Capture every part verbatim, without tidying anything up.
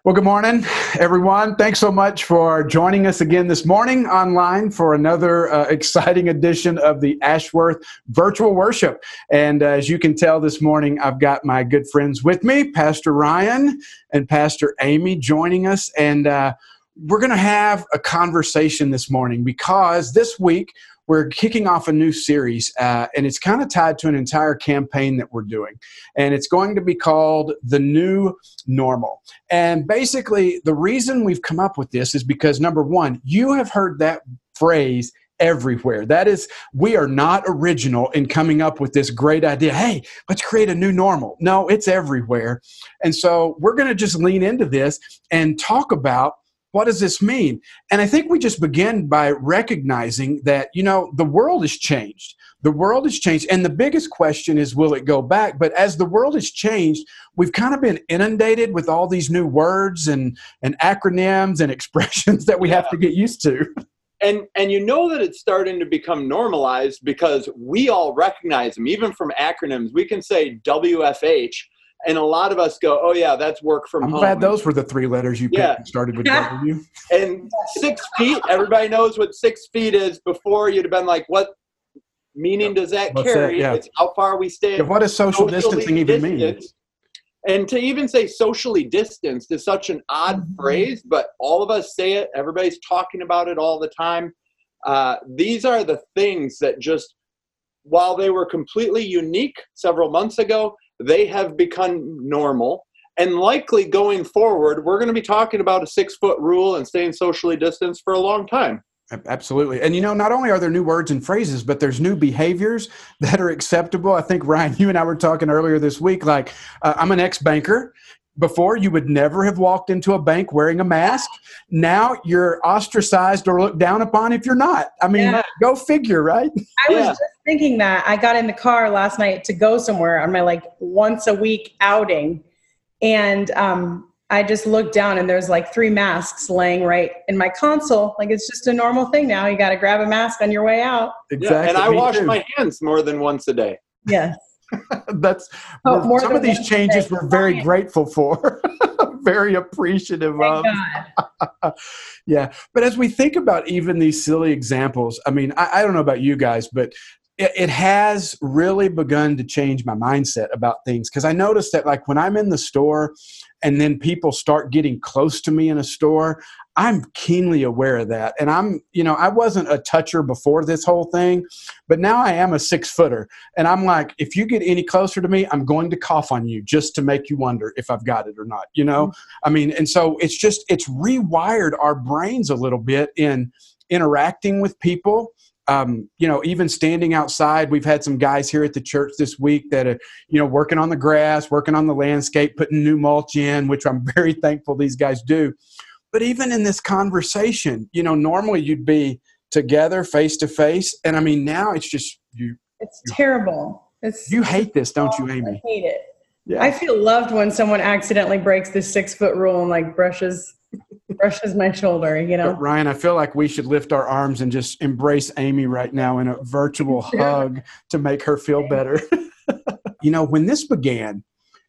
Well, good morning, everyone. Thanks so much for joining us again this morning online for another uh, exciting edition of the Ashworth Virtual Worship. And uh, as you can tell this morning, I've got my good friends with me, Pastor Ryan and Pastor Amy joining us. And uh, we're going to have a conversation this morning because this week we're kicking off a new series, uh, and it's kind of tied to an entire campaign that we're doing. And it's going to be called The New Normal. And basically, the reason we've come up with this is because, number one, you have heard that phrase everywhere. That is, we are not original in coming up with this great idea. Hey, let's create a new normal. No, it's everywhere. And so we're going to just lean into this and talk about what does this mean? And I think we just begin by recognizing that, you know, the world has changed. The world has changed. And the biggest question is, will it go back? But as the world has changed, we've kind of been inundated with all these new words and, and acronyms and expressions that we yeah. have to get used to. And and you know that it's starting to become normalized because we all recognize them, even from acronyms. We can say W F H. And a lot of us go, oh, yeah, that's work from I'm home. glad those were the three letters you picked yeah. and started with W. And six feet, everybody knows what six feet is. Before, you'd have been like, what meaning does that What's carry? That? Yeah. It's how far we stay. Yeah, what does social distancing even mean? And to even say socially distanced is such an odd mm-hmm. phrase, but all of us say it. Everybody's talking about it all the time. Uh, these are the things that just, while they were completely unique several months ago, they have become normal. And likely going forward, we're going to be talking about a six-foot rule and staying socially distanced for a long time. Absolutely. And, you know, not only are there new words and phrases, but there's new behaviors that are acceptable. I think, Ryan, you and I were talking earlier this week, like, uh, I'm an ex-banker. Before, you would never have walked into a bank wearing a mask. Now you're ostracized or looked down upon if you're not. I mean, yeah. go figure, right? I yeah. was just thinking that. I got in the car last night to go somewhere on my like once a week outing. And um, I just looked down and there's like three masks laying right in my console. Like it's just a normal thing now. You got to grab a mask on your way out. Exactly. Yeah, and I Me wash too. my hands more than once a day. Yes. That's oh, some of these changes we're very grateful for, very appreciative Thank of. Yeah. But as we think about even these silly examples, I mean, I, I don't know about you guys, but it, it has really begun to change my mindset about things. Because I noticed that like when I'm in the store and then people start getting close to me in a store, I'm keenly aware of that. And I'm, you know, I wasn't a toucher before this whole thing, but now I am a six footer. And I'm like, if you get any closer to me, I'm going to cough on you just to make you wonder if I've got it or not, you know? Mm-hmm. I mean, and so it's just, it's rewired our brains a little bit in interacting with people. Um, you know, even standing outside, we've had some guys here at the church this week that are, you know, working on the grass, working on the landscape, putting new mulch in, which I'm very thankful these guys do. But even in this conversation, you know, normally you'd be together face to face. And I mean, now it's just you. It's you, terrible. It's You hate this, don't you, Amy? I hate it. Yeah. I feel loved when someone accidentally breaks this six foot rule and like brushes brushes my shoulder, you know. But Ryan, I feel like we should lift our arms and just embrace Amy right now in a virtual hug to make her feel better. You know, when this began,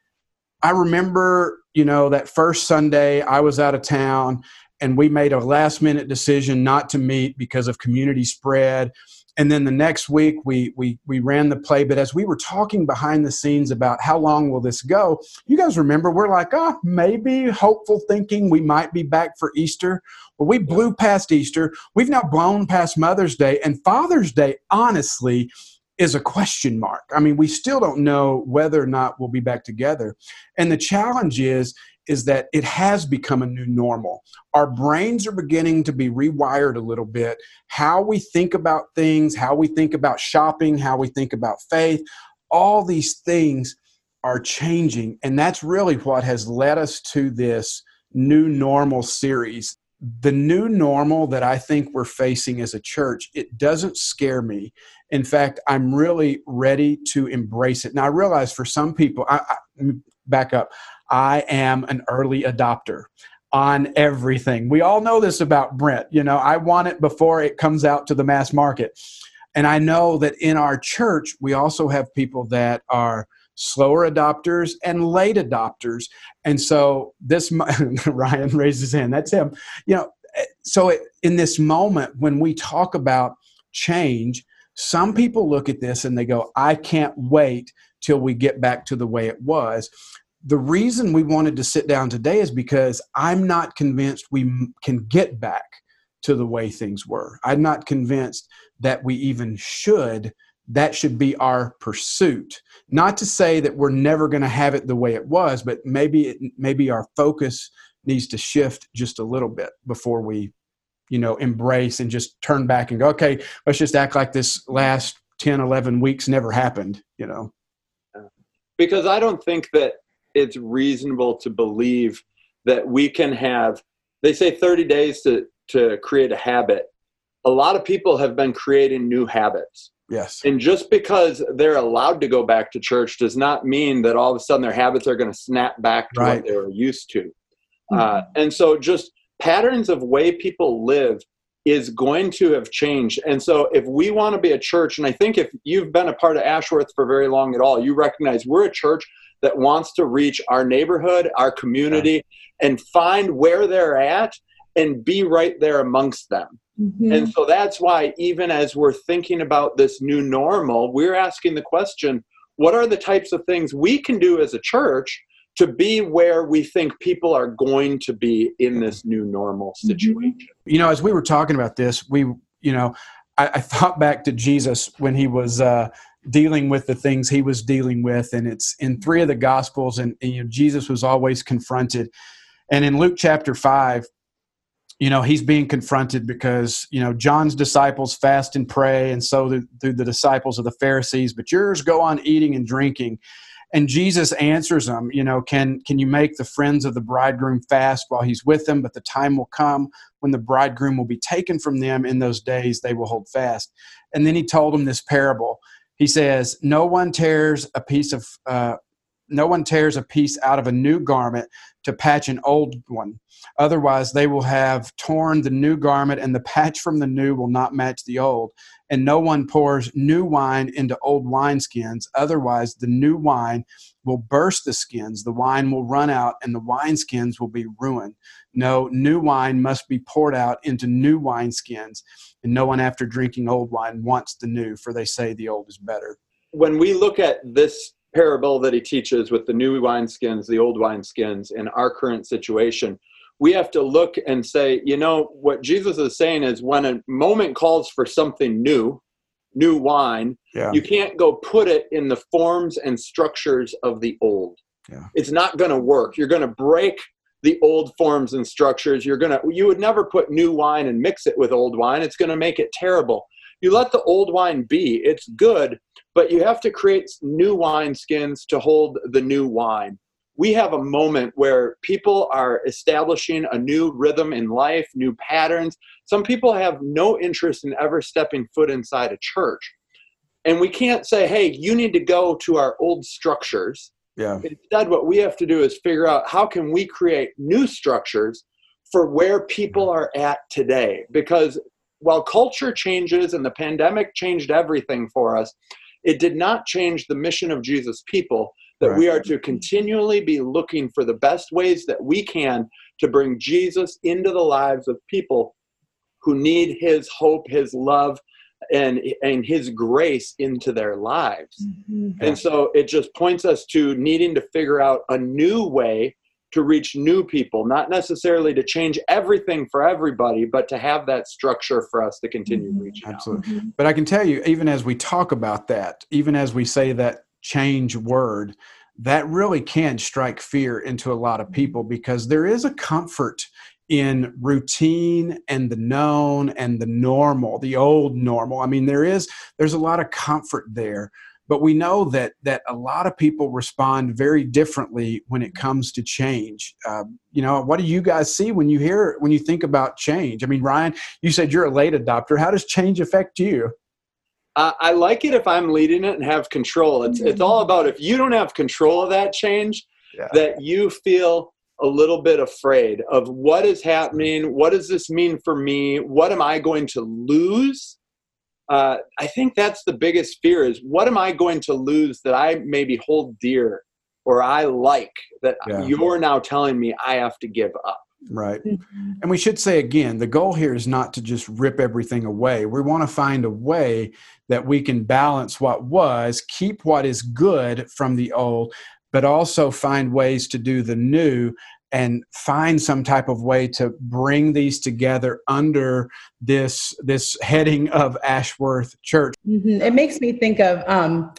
I remember, you know, that first Sunday I was out of town and we made a last minute decision not to meet because of community spread. And then the next week we we we ran the play. But as we were talking behind the scenes about how long will this go, you guys remember, we're like, oh, maybe hopeful thinking we might be back for Easter. Well, we blew past Easter. We've now blown past Mother's Day. And Father's Day, honestly, is a question mark. I mean, we still don't know whether or not we'll be back together. And the challenge is, is that it has become a new normal. Our brains are beginning to be rewired a little bit. How we think about things, how we think about shopping, how we think about faith, all these things are changing. And that's really what has led us to this new normal series. The new normal that I think we're facing as a church, it doesn't scare me. In fact, I'm really ready to embrace it. Now, I realize for some people, I, I back up, I am an early adopter on everything. We all know this about Brent. You know, I want it before it comes out to the mass market. And I know that in our church, we also have people that are slower adopters and late adopters. And so this, Ryan raised his hand, that's him. You know, so it, in this moment, when we talk about change, some people look at this and they go, I can't wait till we get back to the way it was. The reason we wanted to sit down today is because I'm not convinced we m- can get back to the way things were. I'm not convinced that we even should. That should be our pursuit. Not to say that we're never going to have it the way it was, but maybe it, maybe our focus needs to shift just a little bit before we, you know, embrace and just turn back and go, okay, let's just act like this last ten, eleven weeks never happened, you know. Because I don't think that it's reasonable to believe that we can have, they say thirty days to, to create a habit. A lot of people have been creating new habits. Yes. And just because they're allowed to go back to church does not mean that all of a sudden their habits are going to snap back to right. what they were used to. Mm-hmm. Uh, and so just patterns of way people live is going to have changed. And so if we want to be a church, and I think if you've been a part of Ashworth for very long at all, you recognize we're a church that wants to reach our neighborhood, our community, yeah. and find where they're at and be right there amongst them. Mm-hmm. And so that's why even as we're thinking about this new normal, we're asking the question, what are the types of things we can do as a church to be where we think people are going to be in this new normal situation? Mm-hmm. You know, as we were talking about this, we, you know, I, I thought back to Jesus when he was uh, dealing with the things he was dealing with. And it's in three of the Gospels, and, and you know, Jesus was always confronted. And in Luke chapter five, you know, he's being confronted because, you know, John's disciples fast and pray, and so do, do the disciples of the Pharisees, but yours go on eating and drinking. And Jesus answers them, you know, can can you make the friends of the bridegroom fast while he's with them? But the time will come when the bridegroom will be taken from them. In those days, they will hold fast. And then he told them this parable. He says, no one tears a piece of, uh, no one tears a piece out of a new garment to patch an old one. Otherwise, they will have torn the new garment, and the patch from the new will not match the old. And no one pours new wine into old wineskins. Otherwise, the new wine will burst the skins. The wine will run out, and the wineskins will be ruined. No, new wine must be poured out into new wineskins. And no one after drinking old wine wants the new, for they say the old is better. When we look at this parable that he teaches with the new wineskins, the old wineskins, in our current situation, we have to look and say, you know, what Jesus is saying is when a moment calls for something new, new wine, yeah. you can't go put it in the forms and structures of the old. Yeah. It's not going to work. You're going to break the old forms and structures. You're going to, you would never put new wine and mix it with old wine. It's going to make it terrible. You let the old wine be. It's good, but you have to create new wineskins to hold the new wine. We have a moment where people are establishing a new rhythm in life, new patterns. Some people have no interest in ever stepping foot inside a church. And we can't say, hey, you need to go to our old structures. Yeah. Instead, what we have to do is figure out how can we create new structures for where people are at today. Because while culture changes and the pandemic changed everything for us, it did not change the mission of Jesus' people, that right. we are to continually be looking for the best ways that we can to bring Jesus into the lives of people who need his hope, his love, and, and his grace into their lives. Mm-hmm. And so it just points us to needing to figure out a new way to reach new people, not necessarily to change everything for everybody, but to have that structure for us to continue mm-hmm. reaching Absolutely. out. But I can tell you, even as we talk about that, even as we say that change word, that really can strike fear into a lot of people, because there is a comfort in routine and the known and the normal, the old normal. I mean, there is, there's a lot of comfort there. But we know that that a lot of people respond very differently when it comes to change. Uh, you know, what do you guys see when you hear, when you think about change? I mean, Ryan, you said you're a late adopter. How does change affect you? Uh, I like it if I'm leading it and have control. It's it's all about if you don't have control of that change, yeah. that you feel a little bit afraid of what is happening. What does this mean for me? What am I going to lose uh, I think that's the biggest fear is what am I going to lose that I maybe hold dear or I like that yeah. you're now telling me I have to give up. Right. Mm-hmm. And we should say again, the goal here is not to just rip everything away. We want to find a way that we can balance what was, keep what is good from the old, but also find ways to do the new and find some type of way to bring these together under this, this heading of Ashworth Church. Mm-hmm. It makes me think of um,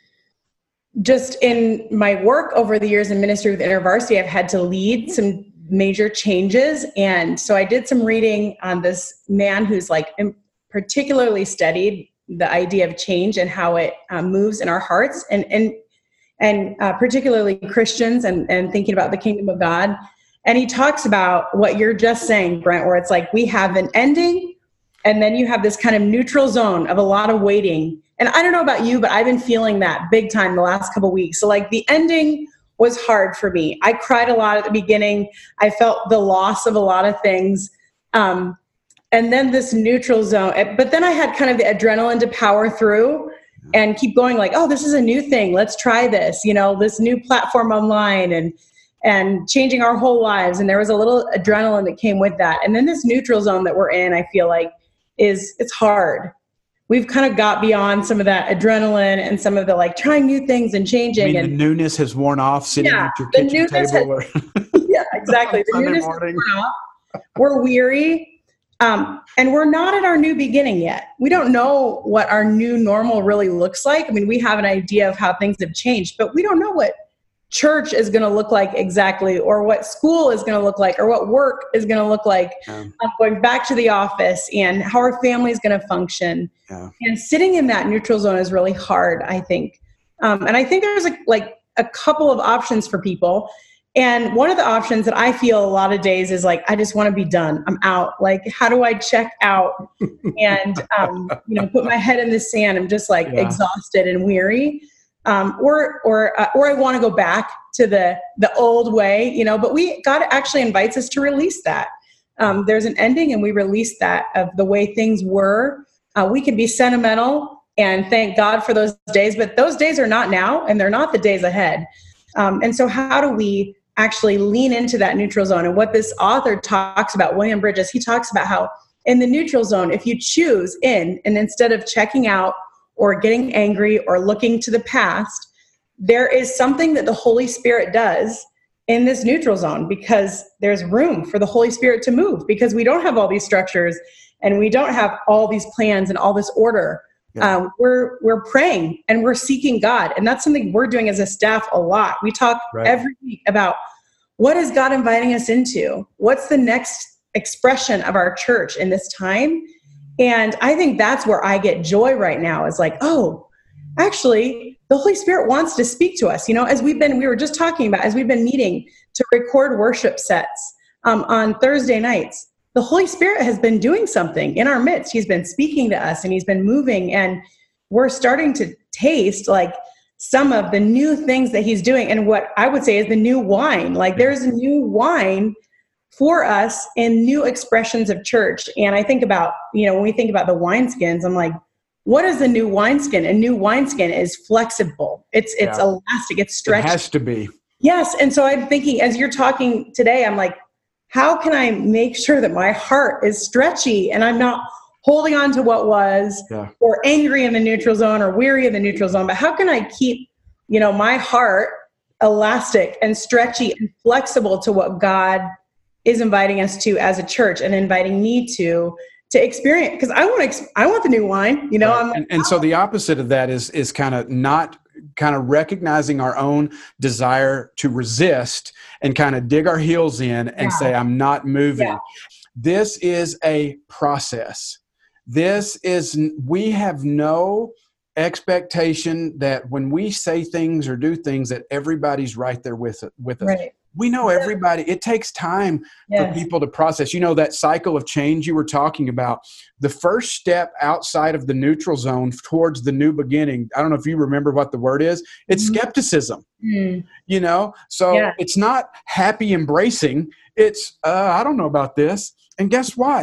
just in my work over the years in ministry with InterVarsity, I've had to lead some major changes. And so I did some reading on this man who's like particularly studied the idea of change and how it um, moves in our hearts and, and, and uh, particularly Christians and, and thinking about the kingdom of God. And he talks about what you're just saying, Brent, where it's like we have an ending and then you have this kind of neutral zone of a lot of waiting. And I don't know about you, but I've been feeling that big time the last couple of weeks. So like the ending was hard for me. I cried a lot at the beginning. I felt the loss of a lot of things. Um, and then this neutral zone. But then I had kind of the adrenaline to power through and keep going like, oh, this is a new thing. Let's try this, you know, this new platform online and and changing our whole lives. And there was a little adrenaline that came with that. And then this neutral zone that we're in, I feel like is, it's hard. We've kind of got beyond some of that adrenaline and some of the like trying new things and changing. I mean, and the newness has worn off sitting yeah, at your kitchen table. Has, yeah, exactly. The newness has worn off. We're weary. Um, and we're not at our new beginning yet. We don't know what our new normal really looks like. I mean, we have an idea of how things have changed, but we don't know what church is going to look like exactly, or what school is going to look like, or what work is going to look like, yeah. um, going back to the office, and how our family is going to function. Yeah. And sitting in that neutral zone is really hard, I think. Um, and I think there's a, like a couple of options for people. And one of the options that I feel a lot of days is like, I just want to be done. I'm out. Like, how do I check out and, um, you know, put my head in the sand? I'm just like yeah. exhausted and weary. Um, or, or, uh, or I want to go back to the, the old way, you know, but we, God actually invites us to release that. Um, there's an ending and we release that of the way things were. Uh, we can be sentimental and thank God for those days, but those days are not now and they're not the days ahead. Um, and so how do we actually lean into that neutral zone? And what this author talks about, William Bridges, he talks about how in the neutral zone, if you choose in, and instead of checking out or getting angry or looking to the past, there is something that the Holy Spirit does in this neutral zone because there's room for the Holy Spirit to move because we don't have all these structures and we don't have all these plans and all this order. Yeah. Um, we're we're praying and we're seeking God. And that's something we're doing as a staff a lot. We talk right. every week about what is God inviting us into? What's the next expression of our church in this time? And I think that's where I get joy right now is like, oh, actually, the Holy Spirit wants to speak to us. You know, as we've been, we were just talking about, as we've been meeting to record worship sets um, on Thursday nights, the Holy Spirit has been doing something in our midst. He's been speaking to us and he's been moving, and we're starting to taste like some of the new things that he's doing. And what I would say is the new wine, like there's a new wine for us in new expressions of church. And I think about, you know, when we think about the wineskins, I'm like, what is the new wineskin? A new wineskin is flexible. It's, it's yeah. elastic. It's stretched. It has to be. Yes. And so I'm thinking, as you're talking today, I'm like, how can I make sure that my heart is stretchy and I'm not holding on to what was yeah. or angry in the neutral zone or weary in the neutral zone, but how can I keep, you know, my heart elastic and stretchy and flexible to what God is inviting us to as a church and inviting me to, to experience? Because I want to, I want the new wine, you know. Right. I'm like, and, and so the opposite of that is, is kind of not kind of recognizing our own desire to resist and kind of dig our heels in and yeah. say, I'm not moving. Yeah. This is a process. This is, we have no expectation that when we say things or do things that everybody's right there with it, with us. Right. We know everybody. It takes time yes. for people to process. You know, that cycle of change you were talking about, the first step outside of the neutral zone towards the new beginning. I don't know if you remember what the word is. It's mm-hmm. skepticism, mm. you know? So yeah. it's not happy embracing. It's, uh, I don't know about this. And guess what?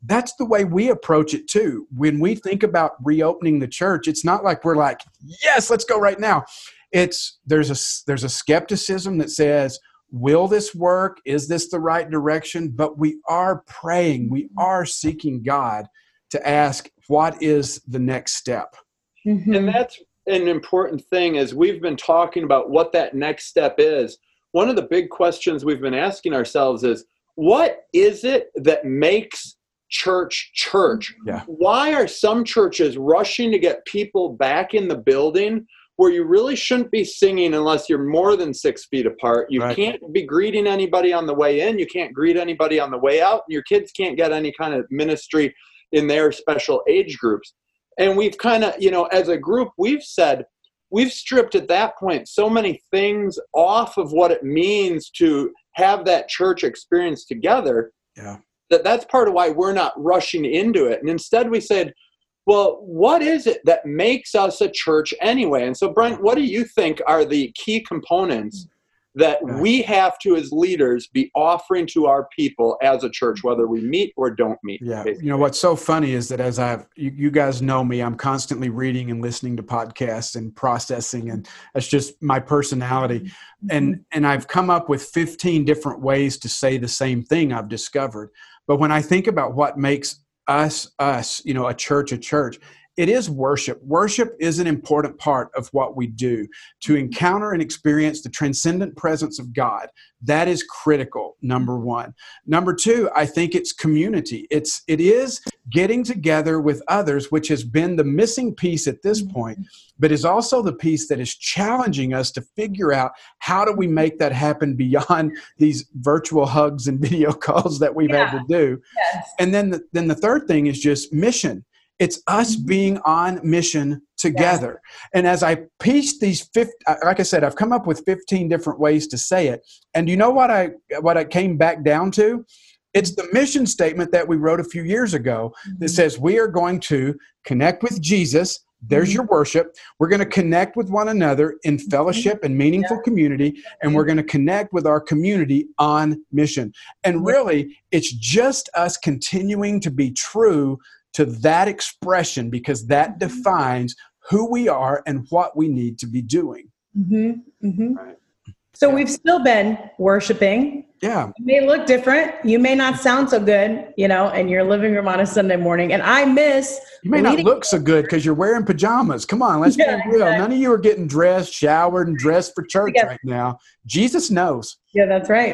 that's the way we approach it too. When we think about reopening the church, it's not like we're like, yes, let's go right now. It's there's a there's a skepticism that says, will this work? Is this the right direction? But we are praying, we are seeking God to ask, what is the next step? Mm-hmm. And that's an important thing as we've been talking about what that next step is. One of the big questions we've been asking ourselves is, what is it that makes church church? Yeah. Why are some churches rushing to get people back in the building where you really shouldn't be singing unless you're more than six feet apart? You Right. can't be greeting anybody on the way in. You can't greet anybody on the way out. And your kids can't get any kind of ministry in their special age groups. And we've kind of, you know, as a group, we've said, we've stripped at that point so many things off of what it means to have that church experience together. Yeah. That that's part of why we're not rushing into it. And instead we said, well, what is it that makes us a church anyway? And so, Brent, what do you think are the key components that Yeah. we have to, as leaders, be offering to our people as a church, whether we meet or don't meet? Yeah. basically? You know, what's so funny is that as I've, you, you guys know me, I'm constantly reading and listening to podcasts and processing, and that's just my personality. And, and I've come up with fifteen different ways to say the same thing I've discovered. But when I think about what makes us, us, you know, a church, a church, it is worship. Worship is an important part of what we do. To encounter and experience the transcendent presence of God, that is critical, number one. Number two, I think it's community. It's, it is getting together with others, which has been the missing piece at this point, but is also the piece that is challenging us to figure out how do we make that happen beyond these virtual hugs and video calls that we've Yeah. had to do. Yes. And then the, then the third thing is just mission. It's us being on mission together. And as I pieced these fifty, like I said, I've come up with fifteen different ways to say it. And you know what I what I came back down to? It's the mission statement that we wrote a few years ago that says we are going to connect with Jesus. There's your worship. We're going to connect with one another in fellowship and meaningful community, and we're going to connect with our community on mission. And really, it's just us continuing to be true to that expression, because that defines who we are and what we need to be doing. Mm-hmm. Mm-hmm. Right. So we've still been worshiping. Yeah. It may look different. You may not sound so good, you know, in your living room on a Sunday morning. And I miss You may not leading- look so good because you're wearing pajamas. Come on, let's Yeah, be real. exactly. None of you are getting dressed, showered, and dressed for church Yeah. right now. Jesus knows. Yeah, that's right.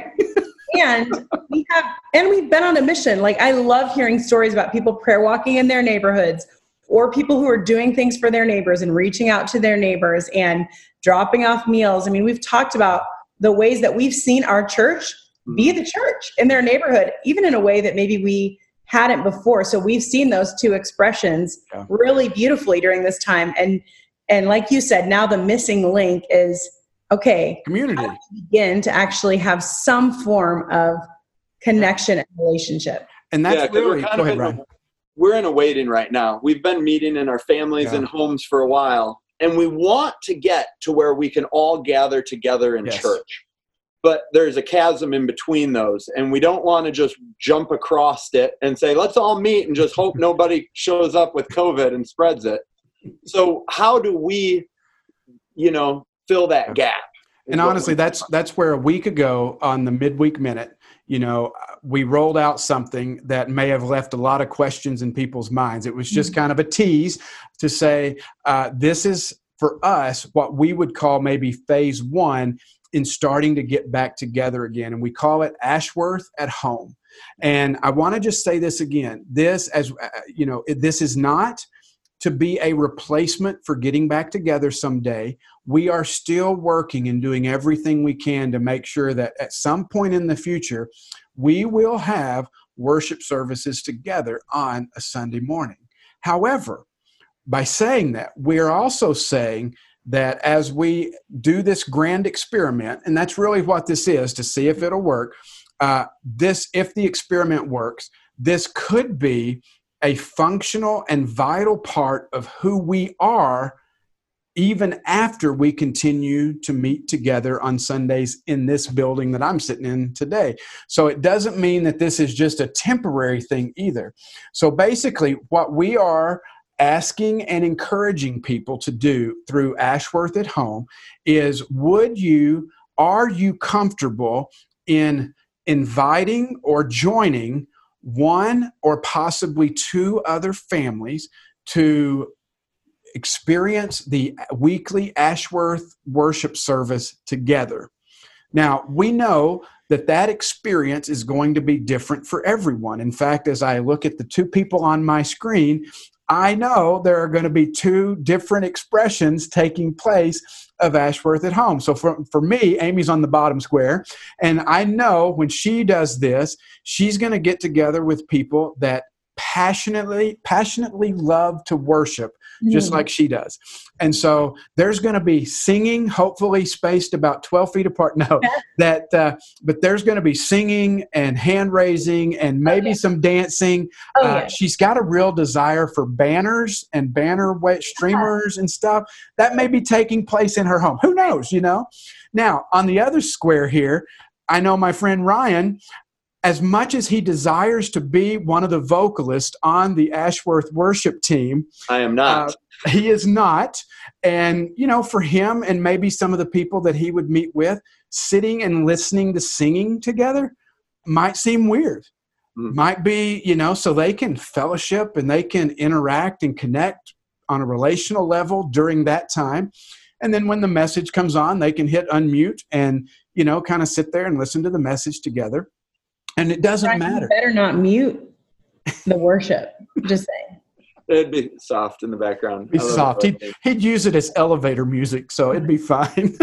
And we have, and we've been on a mission. Like, I love hearing stories about people prayer walking in their neighborhoods, or people who are doing things for their neighbors and reaching out to their neighbors and dropping off meals. I mean, we've talked about the ways that we've seen our church be the church in their neighborhood, even in a way that maybe we hadn't before. So we've seen those two expressions Yeah. really beautifully during this time. And, and like you said, now the missing link is, okay, Community. begin to actually have some form of connection and relationship. And that's Yeah, 'cause really, we're kind go of ahead, in Ryan. a- we're in a waiting right now. We've been meeting in our families Yeah. and homes for a while, and we want to get to where we can all gather together in Yes. church. But there's a chasm in between those, and we don't want to just jump across it and say, let's all meet and just hope nobody shows up with COVID and spreads it. So how do we, you know, fill that gap? And honestly, that's that's where a week ago on the midweek minute, you know, we rolled out something that may have left a lot of questions in people's minds. It was just kind of a tease to say, uh, this is for us what we would call maybe phase one in starting to get back together again. And we call it Ashworth at Home. And I want to just say this again. This, as uh, you know, this is not to be a replacement for getting back together someday. We are still working and doing everything we can to make sure that at some point in the future, we will have worship services together on a Sunday morning. However, by saying that, we're also saying that as we do this grand experiment, and that's really what this is, to see if it'll work, uh, this, if the experiment works, this could be a functional and vital part of who we are even after we continue to meet together on Sundays in this building that I'm sitting in today. So it doesn't mean that this is just a temporary thing either. So basically, what we are asking and encouraging people to do through Ashworth at Home is, would you, are you comfortable in inviting or joining one or possibly two other families to experience the weekly Ashworth worship service together? Now, we know that that experience is going to be different for everyone. In fact, as I look at the two people on my screen, I know there are going to be two different expressions taking place of Ashworth at Home. So for, for me, Amy's on the bottom square, and I know when she does this, she's going to get together with people that passionately, passionately love to worship, just like she does. And so there's going to be singing, hopefully spaced about twelve feet apart. No, that, uh, but there's going to be singing and hand raising and maybe oh, yeah. some dancing. Oh, uh, yeah. She's got a real desire for banners and banner streamers and stuff that may be taking place in her home. Who knows, you know? Now, on the other square here, I know my friend Ryan, as much as he desires to be one of the vocalists on the Ashworth worship team, I am not. Uh, he is not. And, you know, for him and maybe some of the people that he would meet with, sitting and listening to singing together might seem weird. Mm. Might be, you know, so they can fellowship and they can interact and connect on a relational level during that time. And then when the message comes on, they can hit unmute and, you know, kind of sit there and listen to the message together. And it doesn't Ryan, matter. You better not mute the worship. Just saying. It'd be soft in the background. It'd be soft. He'd, he'd use it as elevator music, so it'd be fine.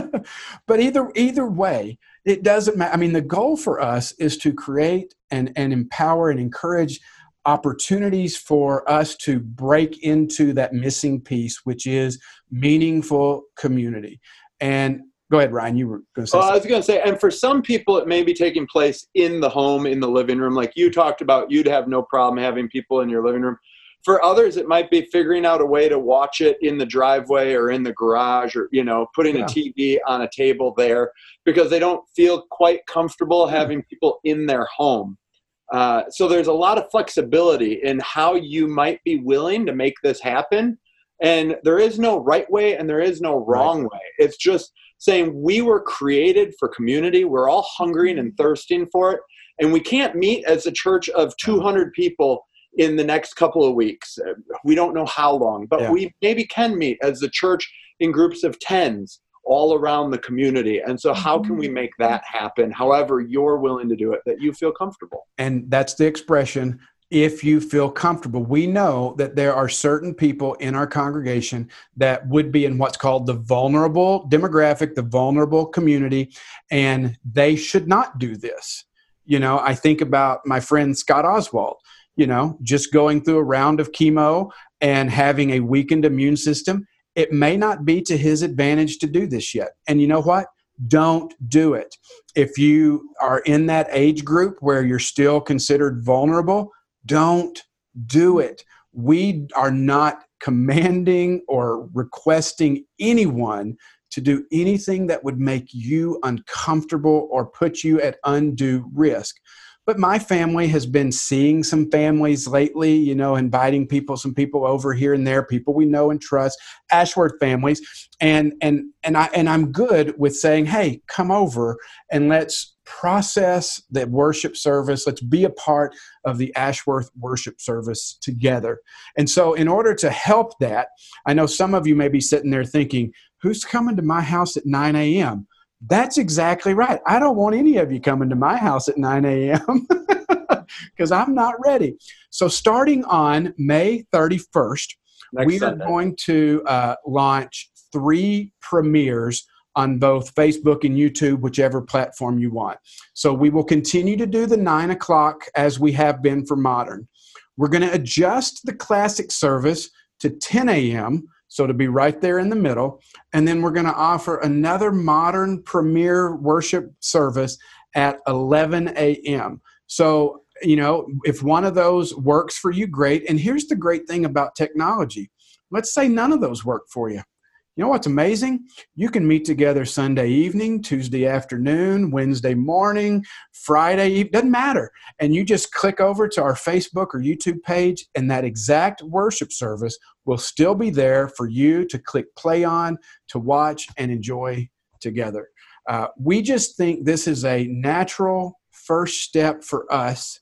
But either either way, it doesn't matter. I mean, the goal for us is to create and, and empower and encourage opportunities for us to break into that missing piece, which is meaningful community. And go ahead, Ryan. You were going to say well, something. I was going to say, and for some people, it may be taking place in the home, in the living room. Like you talked about, you'd have no problem having people in your living room. For others, it might be figuring out a way to watch it in the driveway or in the garage, or, you know, putting yeah. a T V on a table there because they don't feel quite comfortable yeah. having people in their home. Uh, so there's a lot of flexibility in how you might be willing to make this happen. And there is no right way and there is no wrong right. way. It's just saying we were created for community. We're all hungering and thirsting for it. And we can't meet as a church of two hundred people in the next couple of weeks. We don't know how long, but yeah. we maybe can meet as a church in groups of tens all around the community. And so how can we make that happen? However you're willing to do it, that you feel comfortable. And that's the expression, if you feel comfortable. We know that there are certain people in our congregation that would be in what's called the vulnerable demographic, the vulnerable community, and they should not do this. You know, I think about my friend Scott Oswald, you know, just going through a round of chemo and having a weakened immune system. It may not be to his advantage to do this yet. And you know what? Don't do it. If you are in that age group where you're still considered vulnerable, don't do it. We are not commanding or requesting anyone to do anything that would make you uncomfortable or put you at undue risk. But my family has been seeing some families lately, you know, inviting people, some people over here and there, people we know and trust, Ashworth families. And and and I and I'm good with saying, hey, come over and let's process the worship service. Let's be a part of the Ashworth worship service together. And so in order to help that, I know some of you may be sitting there thinking, who's coming to my house at nine a.m.? That's exactly right. I don't want any of you coming to my house at nine a.m. because I'm not ready. So starting on May thirty-first, Next we Sunday. are going to uh, launch three premieres on both Facebook and YouTube, whichever platform you want. So we will continue to do the nine o'clock as we have been for Modern. We're going to adjust the classic service to ten a.m., so to be right there in the middle. And then we're going to offer another Modern premiere worship service at eleven a.m. So, you know, if one of those works for you, great. And here's the great thing about technology. Let's say none of those work for you. You know what's amazing? You can meet together Sunday evening, Tuesday afternoon, Wednesday morning, Friday evening, doesn't matter. And you just click over to our Facebook or YouTube page, and that exact worship service will still be there for you to click play on, to watch and enjoy together. Uh, we just think this is a natural first step for us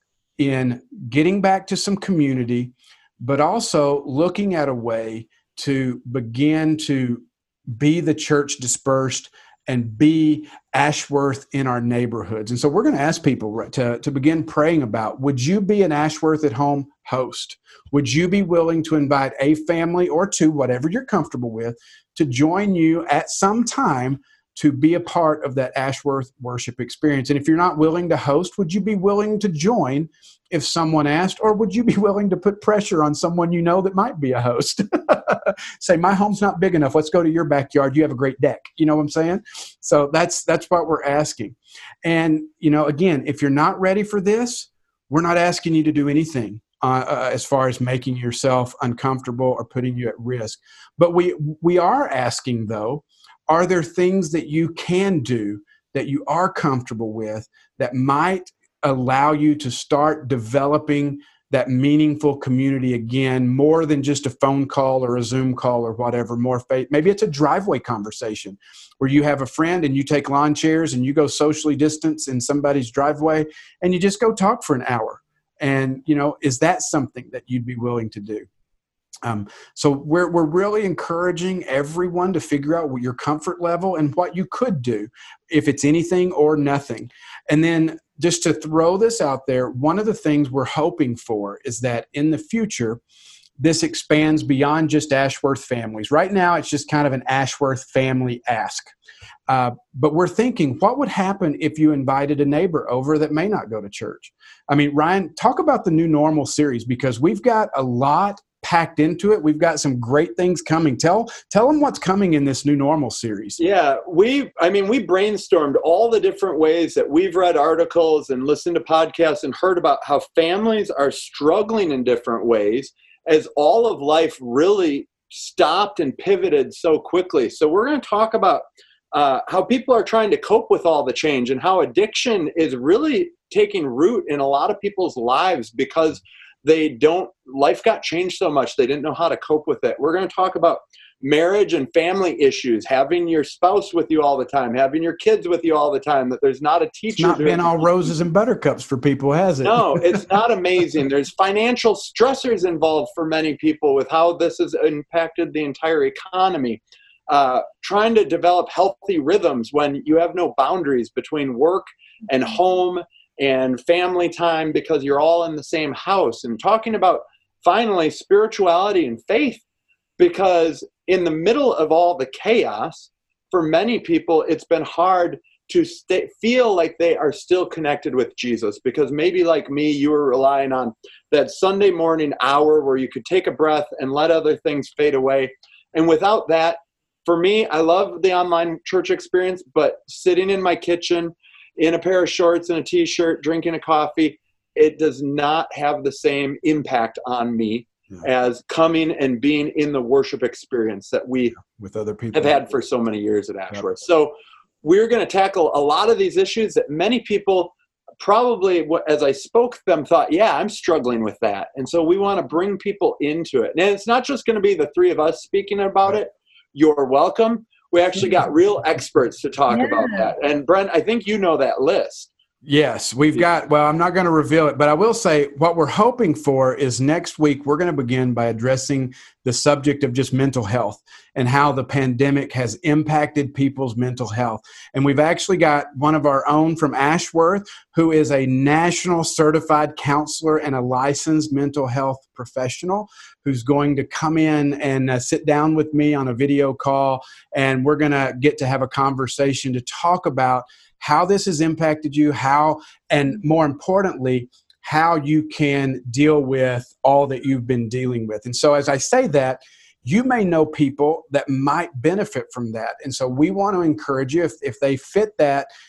in getting back to some community, but also looking at a way to begin to be the church dispersed and be Ashworth in our neighborhoods. And so we're going to ask people to, to begin praying about, would you be an Ashworth at Home host? Would you be willing to invite a family or two, whatever you're comfortable with, to join you at some time to be a part of that Ashworth worship experience? And if you're not willing to host, would you be willing to join if someone asked, or would you be willing to put pressure on someone you know that might be a host? Say, my home's not big enough. Let's go to your backyard. You have a great deck. You know what I'm saying? So that's that's what we're asking. And, you know, again, if you're not ready for this, we're not asking you to do anything uh, uh, as far as making yourself uncomfortable or putting you at risk. But we we are asking, though, are there things that you can do that you are comfortable with that might allow you to start developing that meaningful community again, more than just a phone call or a Zoom call or whatever, more faith? Maybe it's a driveway conversation where you have a friend and you take lawn chairs and you go socially distance in somebody's driveway and you just go talk for an hour. And, you know, is that something that you'd be willing to do? Um, so we're we're really encouraging everyone to figure out what your comfort level and what you could do, if it's anything or nothing. And then just to throw this out there, one of the things we're hoping for is that in the future, this expands beyond just Ashworth families. Right now, it's just kind of an Ashworth family ask. Uh, but we're thinking, what would happen if you invited a neighbor over that may not go to church? I mean, Ryan, talk about the New Normal series, because we've got a lot packed into it. We've got some great things coming. Tell tell them what's coming in this New Normal series. Yeah, we I mean, we brainstormed all the different ways that we've read articles and listened to podcasts and heard about how families are struggling in different ways as all of life really stopped and pivoted so quickly. So we're going to talk about uh, how people are trying to cope with all the change and how addiction is really taking root in a lot of people's lives because they don't, life got changed so much, they didn't know how to cope with it. We're going to talk about marriage and family issues, having your spouse with you all the time, having your kids with you all the time, that there's not a teacher. It's not been all roses and buttercups for people, has it? No, it's not amazing. There's financial stressors involved for many people with how this has impacted the entire economy. Uh, trying to develop healthy rhythms when you have no boundaries between work and home and family time because you're all in the same house, and talking about finally spirituality and faith, because in the middle of all the chaos, for many people, it's been hard to stay, feel like they are still connected with Jesus, because maybe like me, you were relying on that Sunday morning hour where you could take a breath and let other things fade away. And without that, for me, I love the online church experience, but sitting in my kitchen in a pair of shorts and a t-shirt, drinking a coffee, it does not have the same impact on me yeah. as coming and being in the worship experience that we with other people have had for so many years at Ashworth. Yep. So we're going to tackle a lot of these issues that many people probably, as I spoke them, thought, yeah, I'm struggling with that. And so we want to bring people into it. And it's not just going to be the three of us speaking about right. it. You're welcome. We actually got real experts to talk yeah. about that. And Brent, I think you know that list. Yes, we've got, well, I'm not going to reveal it, but I will say what we're hoping for is next week, we're going to begin by addressing the subject of just mental health and how the pandemic has impacted people's mental health. And we've actually got one of our own from Ashworth, who is a national certified counselor and a licensed mental health professional, who's going to come in and uh, sit down with me on a video call. And we're going to get to have a conversation to talk about how this has impacted you, how, and more importantly, how you can deal with all that you've been dealing with. And so as I say that, you may know people that might benefit from that. And so we want to encourage you, if, if they fit that,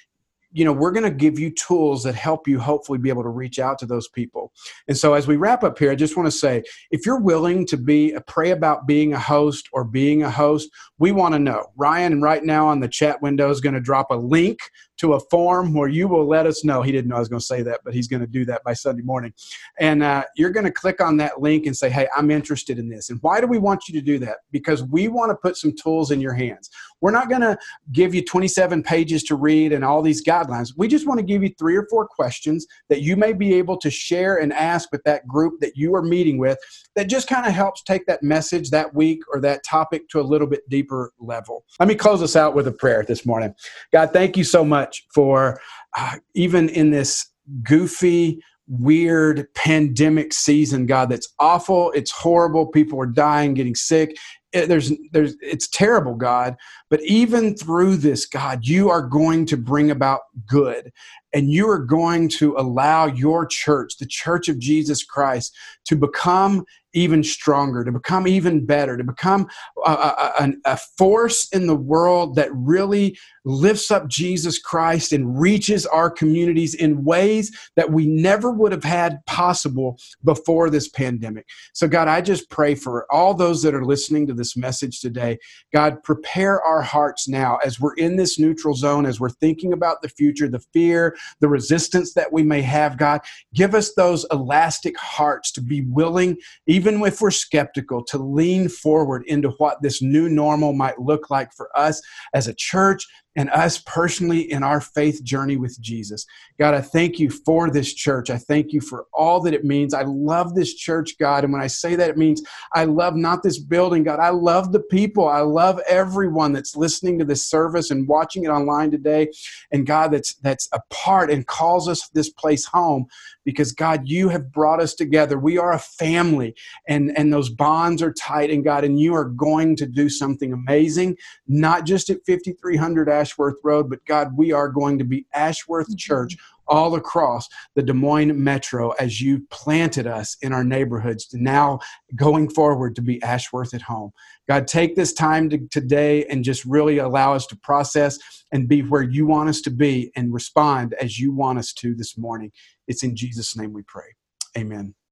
you know, we're going to give you tools that help you hopefully be able to reach out to those people. And so as we wrap up here, I just want to say, if you're willing to be pray about being a host or being a host, we want to know. Ryan, right now on the chat window, is going to drop a link to a form where you will let us know. He didn't know I was going to say that, but he's going to do that by Sunday morning. And uh, you're going to click on that link and say, hey, I'm interested in this. And why do we want you to do that? Because we want to put some tools in your hands. We're not going to give you twenty-seven pages to read and all these guidelines. We just want to give you three or four questions that you may be able to share and ask with that group that you are meeting with, that just kind of helps take that message that week or that topic to a little bit deeper level. Let me close us out with a prayer this morning. God, thank you so much for uh, even in this goofy, weird pandemic season, God, that's awful. It's horrible. People are dying, getting sick. It, there's, there's, it's terrible, God. But even through this, God, you are going to bring about good. And you are going to allow your church, the Church of Jesus Christ, to become even stronger, to become even better, to become a, a, a force in the world that really lifts up Jesus Christ and reaches our communities in ways that we never would have had possible before this pandemic. So God, I just pray for all those that are listening to this message today. God, prepare our hearts now as we're in this neutral zone, as we're thinking about the future, the fear, the resistance that we may have. God, give us those elastic hearts to be willing, even if we're skeptical, to lean forward into what this new normal might look like for us as a church and us personally in our faith journey with Jesus. God, I thank you for this church. I thank you for all that it means. I love this church, God. And when I say that, it means I love not this building, God. I love the people. I love everyone that's listening to this service and watching it online today. And God, that's that's a part and calls us this place home, because God, you have brought us together. We are a family, and, and those bonds are tight. And God, and you are going to do something amazing, not just at fifty-three hundred Ashworth Road, but God, we are going to be Ashworth Church all across the Des Moines Metro as you planted us in our neighborhoods to now going forward to be Ashworth at home. God, take this time to, today and just really allow us to process and be where you want us to be and respond as you want us to this morning. It's in Jesus' name we pray. Amen.